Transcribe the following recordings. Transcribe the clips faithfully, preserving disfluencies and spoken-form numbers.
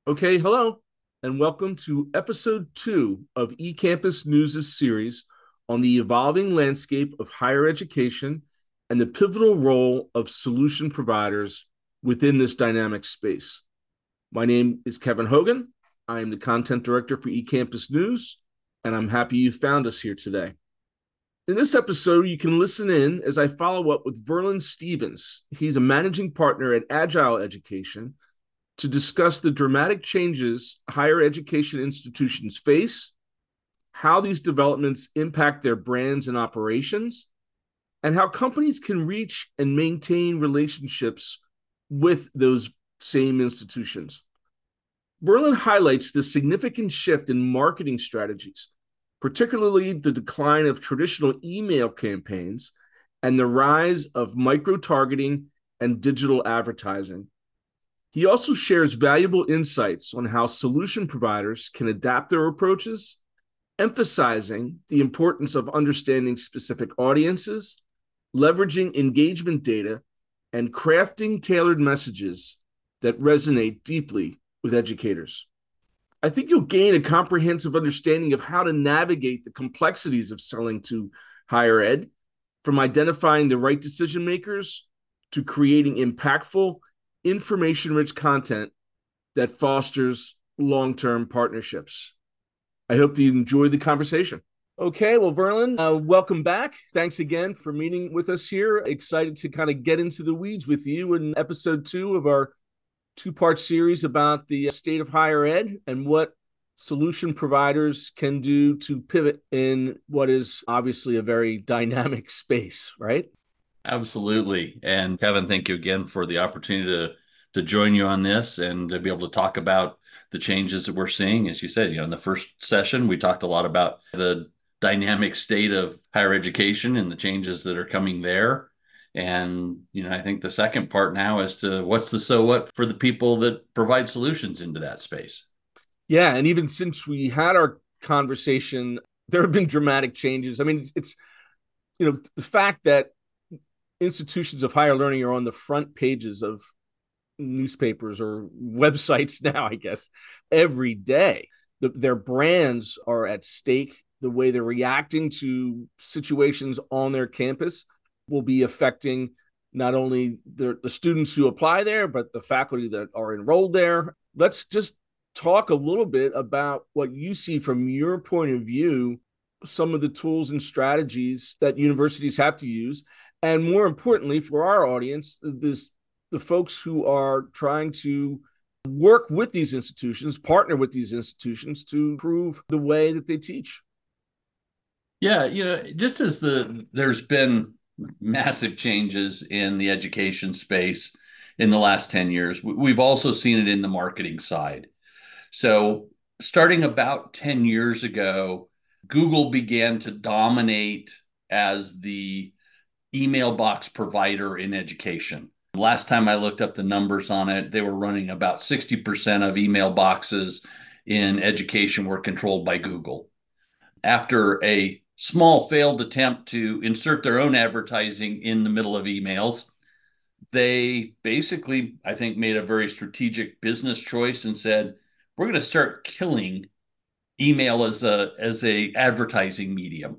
Okay, hello, and welcome to episode two of eCampus News' series on the evolving landscape of higher education and the pivotal role of solution providers within this dynamic space. My name is Kevin Hogan. I am the content director for eCampus News, and I'm happy you found us here today. In this episode, you can listen in as I follow up with Verlin Stevens. He's a managing partner at Agile Education to discuss the dramatic changes higher education institutions face, how these developments impact their brands and operations, and how companies can reach and maintain relationships with those same institutions. Verlin highlights the significant shift in marketing strategies, particularly the decline of traditional email campaigns and the rise of micro-targeting and digital advertising. He also shares valuable insights on how solution providers can adapt their approaches, emphasizing the importance of understanding specific audiences, leveraging engagement data, and crafting tailored messages that resonate deeply with educators. I think you'll gain a comprehensive understanding of how to navigate the complexities of selling to higher ed, from identifying the right decision makers to creating impactful, information-rich content that fosters long-term partnerships. I hope that you enjoyed the conversation. Okay, well, Verlin, uh, welcome back. Thanks again for meeting with us here. Excited to kind of get into the weeds with you in episode two of our two-part series about the state of higher ed and what solution providers can do to pivot in what is obviously a very dynamic space, right? Absolutely. And Kevin, thank you again for the opportunity to to join you on this and to be able to talk about the changes that we're seeing. As you said, you know, in the first session, we talked a lot about the dynamic state of higher education and the changes that are coming there. And, you know, I think the second part now is to what's the so what for the people that provide solutions into that space. Yeah, and even since we had our conversation, there have been dramatic changes. I mean, it's, it's you know, the fact that institutions of higher learning are on the front pages of newspapers or websites now, I guess, every day. The, their brands are at stake. The way they're reacting to situations on their campus will be affecting not only the, the students who apply there, but the faculty that are enrolled there. Let's just talk a little bit about what you see from your point of view, some of the tools and strategies that universities have to use. And more importantly, for our audience, this the folks who are trying to work with these institutions, partner with these institutions to improve the way that they teach. Yeah, you know, just as the there's been massive changes in the education space in the last ten years, we've also seen it in the marketing side. So, starting about ten years ago, Google began to dominate as the email box provider in education. Last time I looked up the numbers on it, they were running about sixty percent of email boxes in education were controlled by Google. After a small failed attempt to insert their own advertising in the middle of emails, they basically, I think, made a very strategic business choice and said, we're going to start killing email as a as a advertising medium.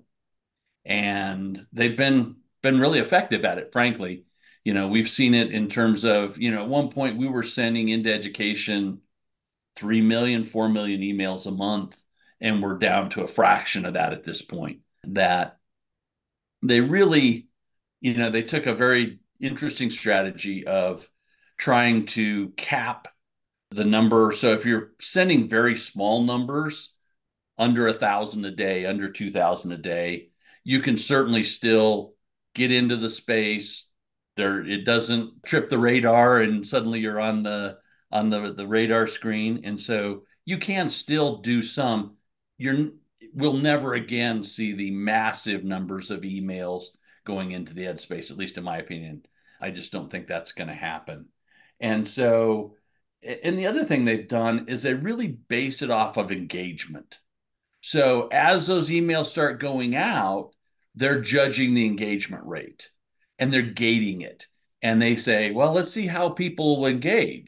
And they've been been really effective at it, frankly. You know, we've seen it in terms of, you know, at one point we were sending into education three million, four million emails a month, and we're down to a fraction of that at this point. That they really, you know, they took a very interesting strategy of trying to cap the number. So if you're sending very small numbers, under a thousand a day, under two thousand a day, you can certainly still get into the space. There, it doesn't trip the radar, and suddenly you're on the on the the radar screen, and so you can still do some. You're we'll never again see the massive numbers of emails going into the ed space, at least in my opinion. I just don't think that's going to happen. And so, and the other thing they've done is they really base it off of engagement. So as those emails start going out, they're judging the engagement rate and they're gating it. And they say, well, let's see how people will engage.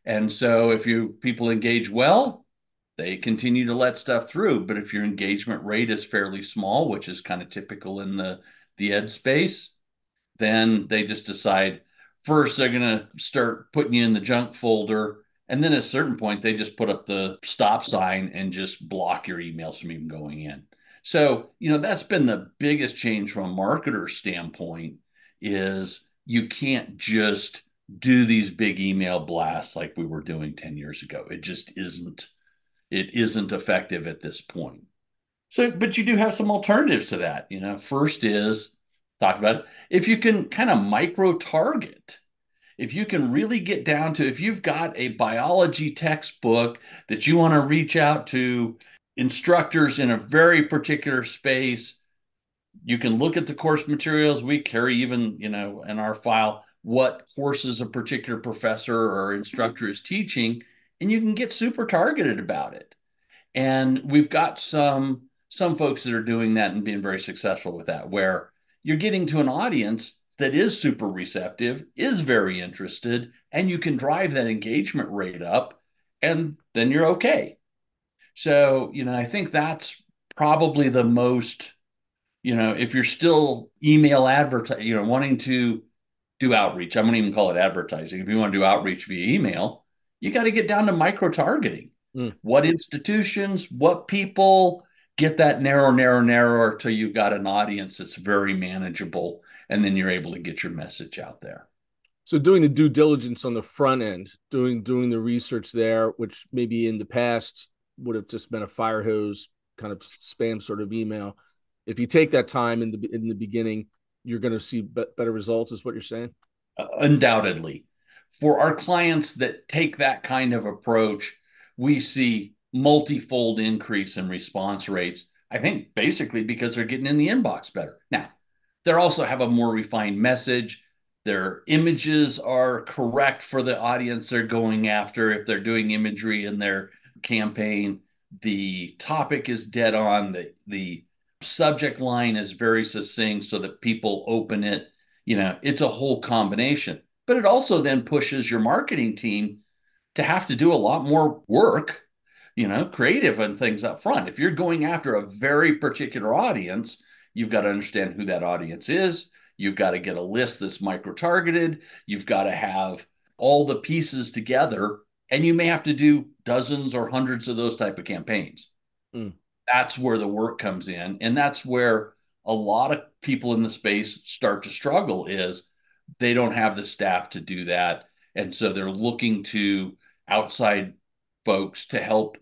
And so if you people engage well, they continue to let stuff through. But if your engagement rate is fairly small, which is kind of typical in the the ed space, then they just decide first they're going to start putting you in the junk folder. And then at a certain point, they just put up the stop sign and just block your emails from even going in. So, you know, that's been the biggest change from a marketer standpoint is you can't just do these big email blasts like we were doing ten years ago. It just isn't, it isn't effective at this point. So, but you do have some alternatives to that. You know, first is talked about it. If you can kind of micro target, if you can really get down to, if you've got a biology textbook that you want to reach out to instructors in a very particular space, you can look at the course materials. We carry even, you know, in our file, what courses a particular professor or instructor is teaching, and you can get super targeted about it. And we've got some some folks that are doing that and being very successful with that, where you're getting to an audience that is super receptive, is very interested, and you can drive that engagement rate up, and then you're okay. So, you know, I think that's probably the most, you know, if you're still email advertising, you know, wanting to do outreach, I wouldn't even call it advertising. If you want to do outreach via email, you got to get down to micro targeting. Mm. What institutions, what people, get that narrow, narrow, narrower till you've got an audience that's very manageable, and then you're able to get your message out there. So doing the due diligence on the front end, doing doing the research there, which maybe in the past would have just been a fire hose kind of spam sort of email. If you take that time in the in the beginning, you're going to see be- better results, is what you're saying? Uh, undoubtedly. For our clients that take that kind of approach, we see multifold increase in response rates. I think basically because they're getting in the inbox better. Now, they also have a more refined message. Their images are correct for the audience they're going after. If they're doing imagery in their campaign, the topic is dead on. The, the subject line is very succinct so that people open it. You know, it's a whole combination. But it also then pushes your marketing team to have to do a lot more work, you know, creative and things up front. If you're going after a very particular audience, you've got to understand who that audience is. You've got to get a list that's micro-targeted. You've got to have all the pieces together, and you may have to do dozens or hundreds of those type of campaigns. Mm. That's where the work comes in, and that's where a lot of people in the space start to struggle is they don't have the staff to do that, and so they're looking to outside folks to help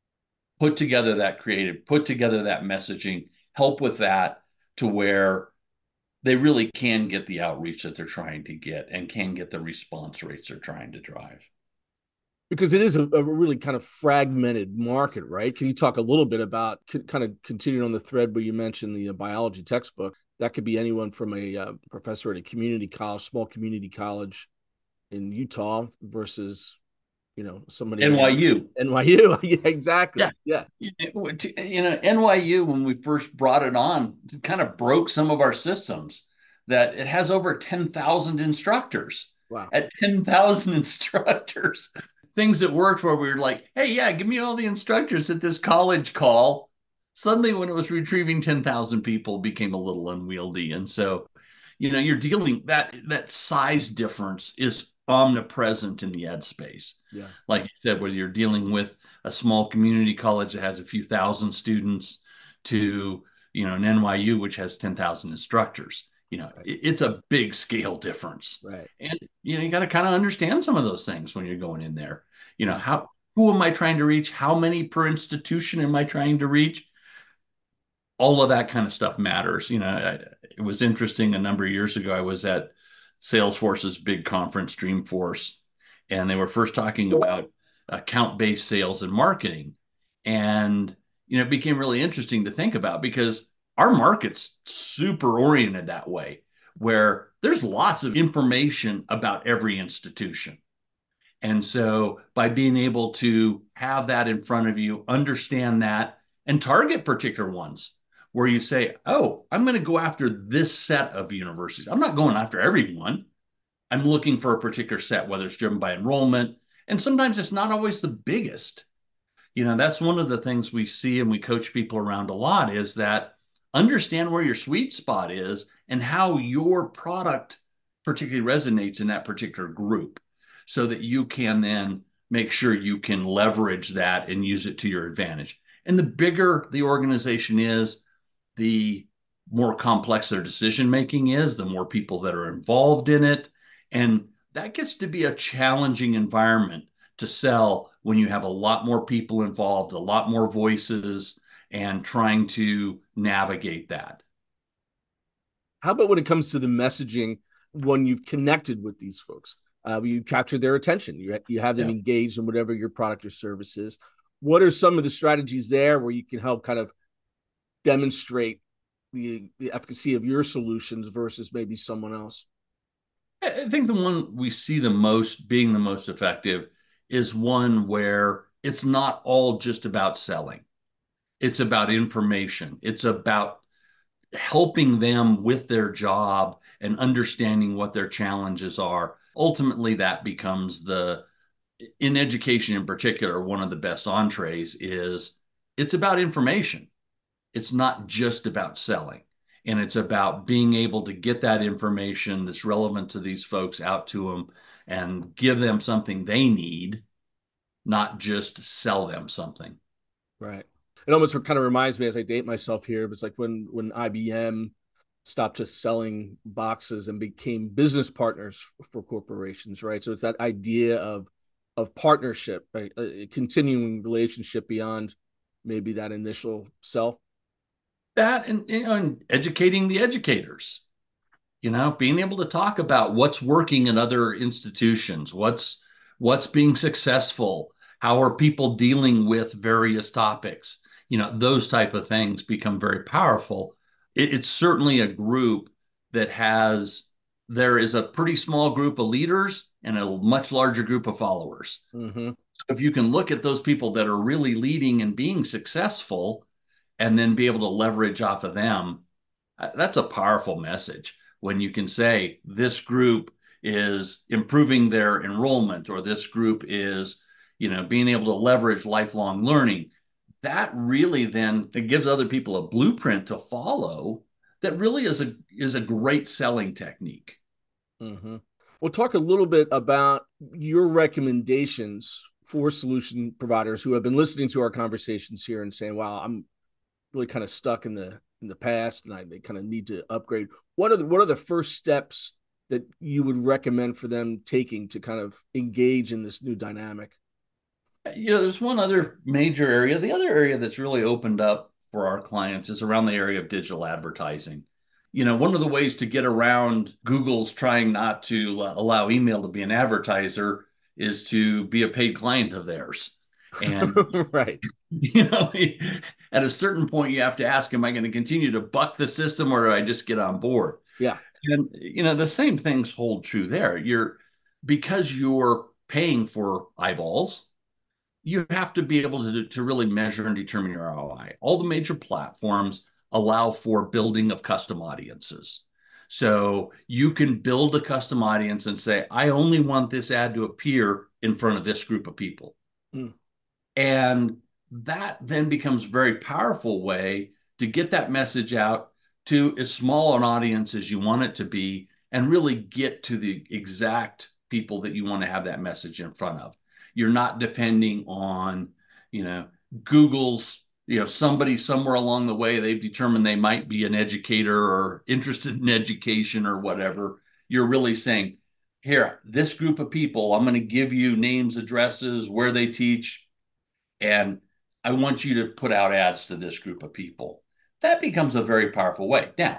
put together that creative, put together that messaging, help with that to where they really can get the outreach that they're trying to get and can get the response rates they're trying to drive. Because it is a, a really kind of fragmented market, right? Can you talk a little bit about kind of continuing on the thread where you mentioned the uh, biology textbook? That could be anyone from a uh, professor at a community college, small community college in Utah versus, you know, somebody N Y U. N Y U, yeah, exactly. Yeah. yeah. You know, N Y U, when we first brought it on, it kind of broke some of our systems that it has over ten thousand instructors. Wow. At ten thousand instructors. Things that worked where we were like, hey, yeah, give me all the instructors at this college call. Suddenly, when it was retrieving ten thousand people, became a little unwieldy. And so, you know, you're dealing that that size difference is omnipresent in the ed space. Yeah. Like you said, whether you're dealing with a small community college that has a few thousand students to, you know, an N Y U, which has ten thousand instructors, you know, right. it, it's a big scale difference. Right. And, you know, you got to kind of understand some of those things when you're going in there. You know, how, who am I trying to reach? How many per institution am I trying to reach? All of that kind of stuff matters. You know, I, it was interesting a number of years ago. I was at Salesforce's big conference, Dreamforce, and they were first talking about account-based sales and marketing. And, you know, it became really interesting to think about because our market's super oriented that way, where there's lots of information about every institution. And so by being able to have that in front of you, understand that, and target particular ones where you say, oh, I'm going to go after this set of universities. I'm not going after everyone. I'm looking for a particular set, whether it's driven by enrollment, And sometimes it's not always the biggest. You know, that's one of the things we see and we coach people around a lot is that understand where your sweet spot is and how your product particularly resonates in that particular group so that you can then make sure you can leverage that and use it to your advantage. And the bigger the organization is, the more complex their decision making is, the more people that are involved in it. And that gets to be a challenging environment to sell when you have a lot more people involved, a lot more voices, and trying to navigate that. How about when it comes to the messaging when you've connected with these folks? Uh, you capture their attention. You, you have them Yeah. engaged in whatever your product or service is. What are some of the strategies there where you can help kind of demonstrate the, the efficacy of your solutions versus maybe someone else? I think the one we see the most being the most effective is one where it's not all just about selling. It's about information. It's about helping them with their job and understanding what their challenges are. Ultimately, that becomes the, in education in particular, one of the best entrees is it's about information. It's not just about selling. And it's about being able to get that information that's relevant to these folks out to them and give them something they need, not just sell them something. Right. It almost kind of reminds me as I date myself here. It was like when when I B M stopped just selling boxes and became business partners for corporations, right? So it's that idea of of partnership, right? A continuing relationship beyond maybe that initial sell. That and, you know, and educating the educators, you know, being able to talk about what's working in other institutions, what's what's being successful, how are people dealing with various topics, you know, those type of things become very powerful. It, it's certainly a group that has there is a pretty small group of leaders and a much larger group of followers. Mm-hmm. If you can look at those people that are really leading and being successful and then be able to leverage off of them, that's a powerful message when you can say this group is improving their enrollment or this group is, you know, being able to leverage lifelong learning. That really then it gives other people a blueprint to follow that really is a is a great selling technique. Mm-hmm. We'll talk a little bit about your recommendations for solution providers who have been listening to our conversations here and saying, wow, I'm really kind of stuck in the in the past and I they kind of need to upgrade. What are the what are the first steps that you would recommend for them taking to kind of engage in this new dynamic? You know, there's one other major area. The other area that's really opened up for our clients is around the area of digital advertising. You know, one of the ways to get around Google's trying not to uh, allow email to be an advertiser is to be a paid client of theirs. And, Right. you know, at a certain point, you have to ask, am I going to continue to buck the system or do I just get on board? Yeah. And, you know, the same things hold true there. You're because you're paying for eyeballs, you have to be able to, to really measure and determine your R O I. All the major platforms allow for building of custom audiences. So you can build a custom audience and say, I only want this ad to appear in front of this group of people. Mm. And that then becomes a very powerful way to get that message out to as small an audience as you want it to be and really get to the exact people that you want to have that message in front of. You're not depending on, you know, Google's, you know, somebody somewhere along the way, they've determined they might be an educator or interested in education or whatever. You're really saying, here, this group of people, I'm going to give you names, addresses, where they teach, and I want you to put out ads to this group of people. That becomes a very powerful way. Now,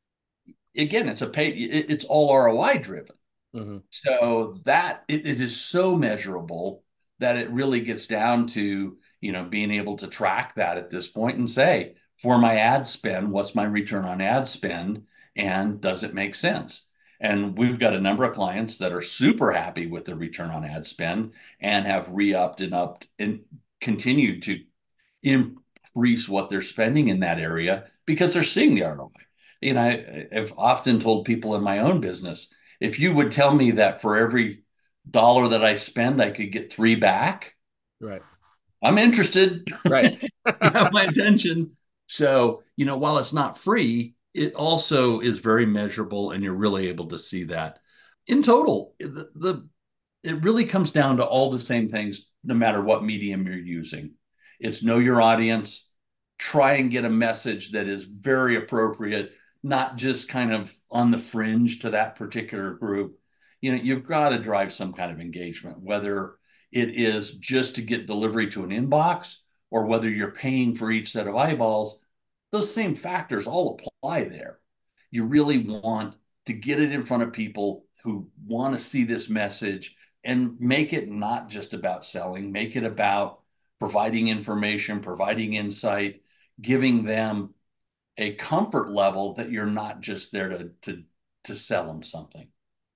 again, it's a pay, it's all R O I driven. Mm-hmm. So that it, it is so measurable that it really gets down to, you know, being able to track that at this point and say, for my ad spend, what's my return on ad spend? And does it make sense? And we've got a number of clients that are super happy with their return on ad spend and have re-upped and upped and continued to increase what they're spending in that area because they're seeing the R O I. You know, I, I've often told people in my own business, if you would tell me that for every dollar that I spend, I could get three back. Right. I'm interested. Right. You have my attention. So, you know, while it's not free, it also is very measurable and you're really able to see that. In total, the, the it really comes down to all the same things, no matter what medium you're using. It's know your audience, try and get a message that is very appropriate, not just kind of on the fringe to that particular group. You know, you've got to drive some kind of engagement, whether it is just to get delivery to an inbox or whether you're paying for each set of eyeballs. Those same factors all apply there. You really want to get it in front of people who want to see this message and make it not just about selling, make it about providing information, providing insight, giving them a comfort level that you're not just there to, to, to sell them something.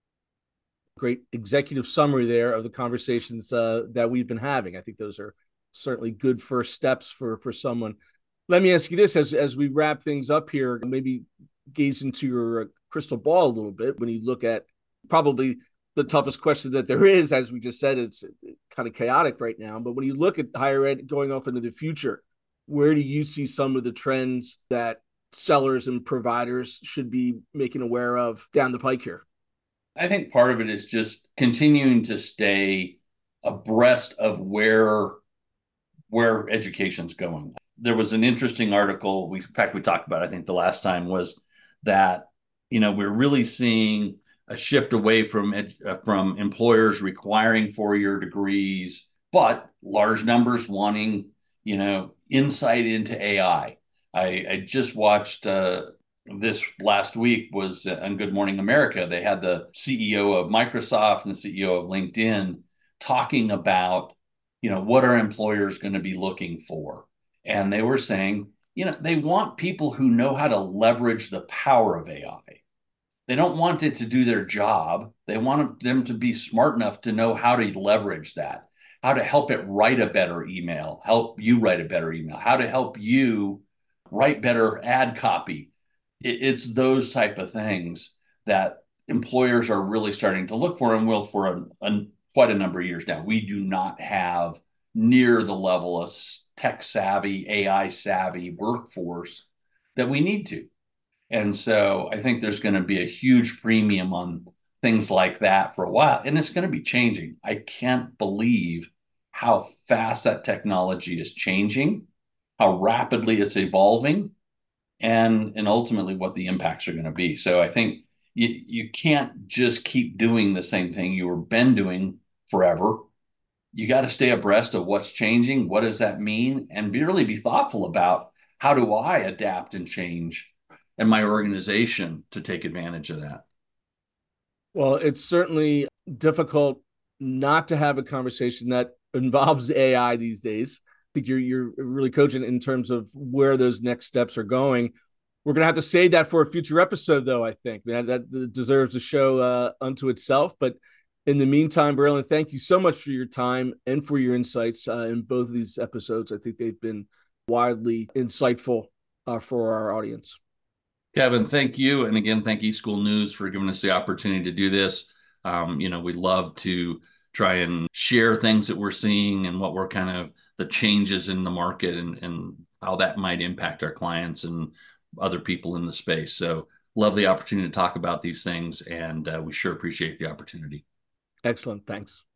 Great executive summary there of the conversations uh, that we've been having. I think those are certainly good first steps for, for someone. Let me ask you this as, as we wrap things up here, maybe gaze into your crystal ball a little bit when you look at probably the toughest question that there is. As we just said, it's kind of chaotic right now. But when you look at higher ed going off into the future, where do you see some of the trends that sellers and providers should be making aware of down the pike here? I think part of it is just continuing to stay abreast of where where education's going. There was an interesting article, we, in fact, we talked about, I think the last time, was that, you know, we're really seeing a shift away from uh, from employers requiring four-year degrees, but large numbers wanting, you know, insight into A I. I, I just watched uh, this last week was on Good Morning America. They had the C E O of Microsoft and the C E O of LinkedIn talking about, you know, what are employers going to be looking for? And they were saying, you know, they want people who know how to leverage the power of A I. They don't want it to do their job. They want them to be smart enough to know how to leverage that, how to help it write a better email, help you write a better email, how to help you write better ad copy. It's those type of things that employers are really starting to look for and will for a, a, quite a number of years now. We do not have near the level of tech savvy, A I savvy workforce that we need to. And so I think there's going to be a huge premium on things like that for a while. And it's going to be changing. I can't believe how fast that technology is changing, how rapidly it's evolving, and, and ultimately what the impacts are going to be. So I think you, you can't just keep doing the same thing you were been doing forever. You got to stay abreast of what's changing. What does that mean? And be really be thoughtful about how do I adapt and change and my organization to take advantage of that. Well, it's certainly difficult not to have a conversation that involves A I these days. I think you're you're really coaching in terms of where those next steps are going. We're going to have to save that for a future episode, though, I think. That, that deserves a show uh, unto itself. But in the meantime, Braylon, thank you so much for your time and for your insights uh, in both of these episodes. I think they've been wildly insightful uh, for our audience. Kevin, thank you. And again, thank eSchool News for giving us the opportunity to do this. Um, you know, we love to try and share things that we're seeing and what we're kind of the changes in the market and, and how that might impact our clients and other people in the space. So love the opportunity to talk about these things. And uh, we sure appreciate the opportunity. Excellent. Thanks.